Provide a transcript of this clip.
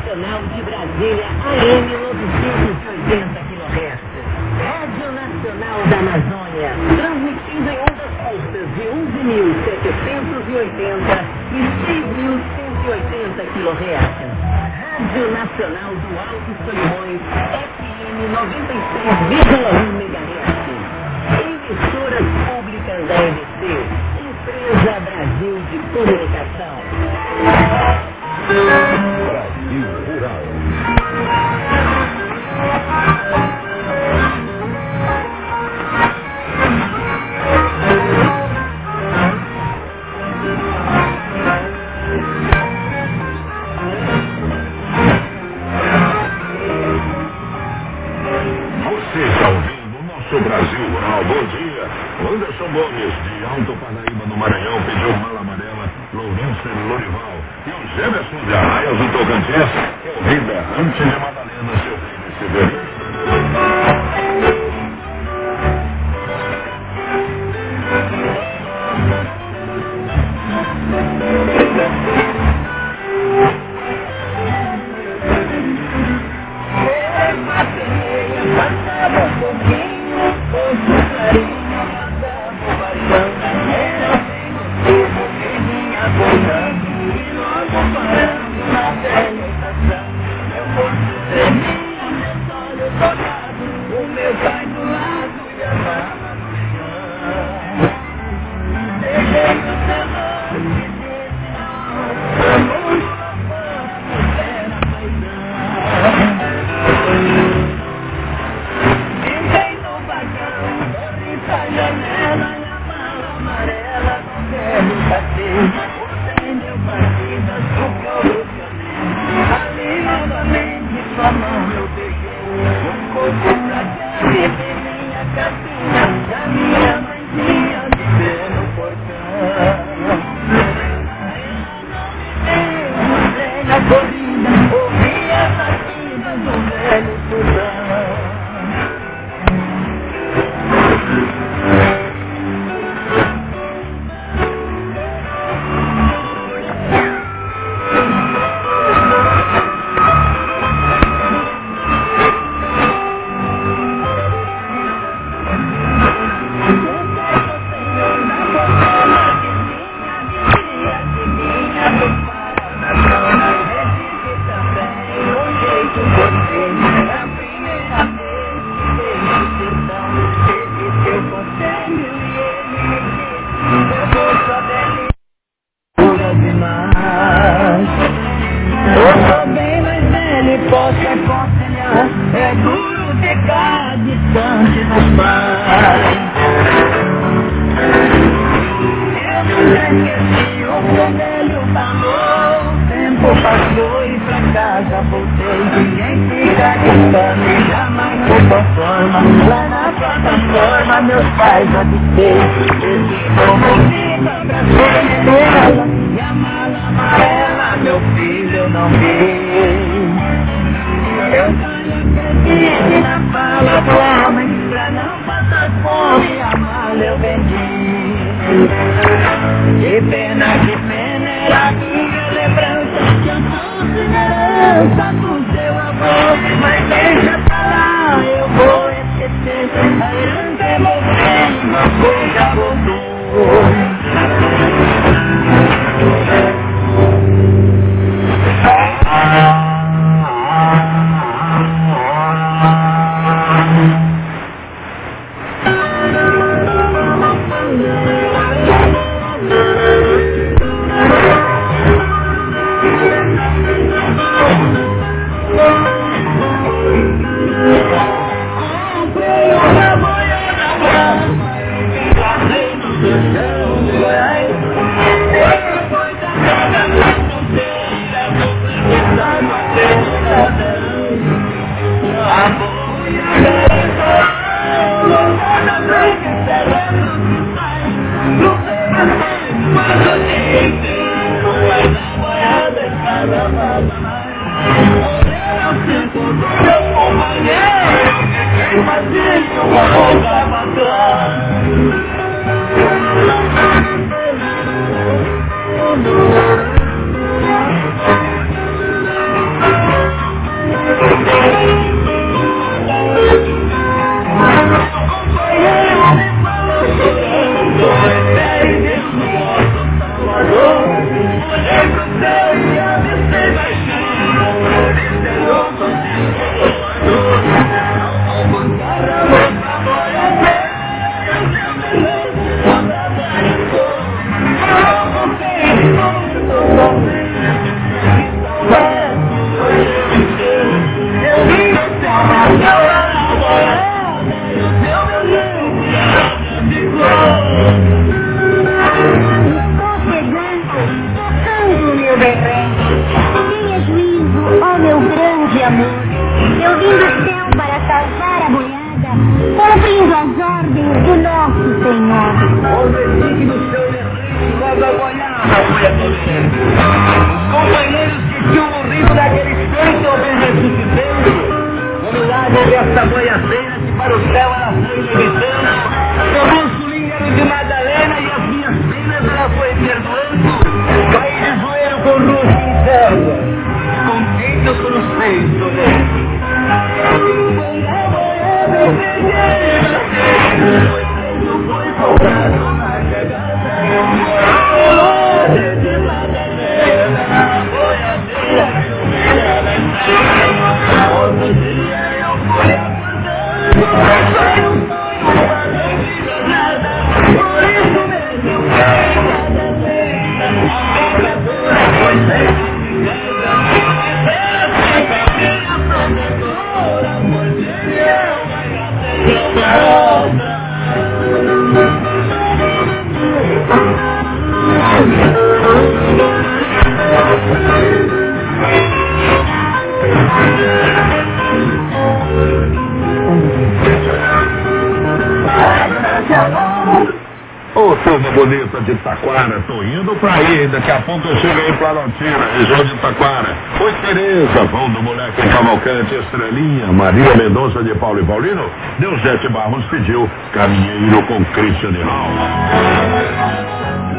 Nacional de Brasília, AM 980 kHz. Rádio Nacional da Amazônia, transmitindo em ondas curtas de 11.780 e 6.180 kHz. Rádio Nacional do Alto Solimões, FM 96,1 MHz. Emissoras públicas da EBC, Empresa Brasil de Comunicação. Brasil Rural. Você está ouvindo o nosso Brasil Rural. Bom dia. Anderson Gomes, de Alto Parnaíba, no Maranhão, pediu Mala Amarela, Lourenço e Lorival. E o Jefferson de Arraias, do Tocantins, que é o rei berrante de Madalena, seu rei de Severino. olhei pro céu e avistei baixinho. Disse eu consigo comando. Ao bancar a boca, foi a terra. Quando apareceu, eu voltei, muito sozinho. Eu vi o céu na sua namorada e o seu violão ficou. Tocando, meu berrante, tenha juízo, ó meu grande amor. Eu vim do céu para salvar a boiada, cumprindo as ordens do nosso Senhor. O versículo do seu berrante logo a boiada foi acolher. Os companheiros que tinham morrido naquele instante ao ver ressuscitando, no milagre desta boiadeira que para o céu ela foi levitando, seu Mussulinho era de Madalena e as minhas filhas ela foi perdoando. Caí de joelho com o rosto em terra, contente eu cruzei sobre quando a boiada eu peguei, foi comprado na chegada, de Madalena, boiadeira que humilha na estrada. Outro dia eu fui acordando, foi um sonho, mas não fiz nada, por isso mesmo cada vez a pecadora foi sempre minha protetora, por ti eu Ô, turma bonita de Taquara, tô indo pra aí, daqui a pouco eu chego aí em Planaltina, região de Taquara. Oi, Tereza, vão do Moleque Cavalcante, Estrelinha, Maria Mendonça de Paulo e Paulino, Deusete Barros pediu Caminheiro com Christian Hall.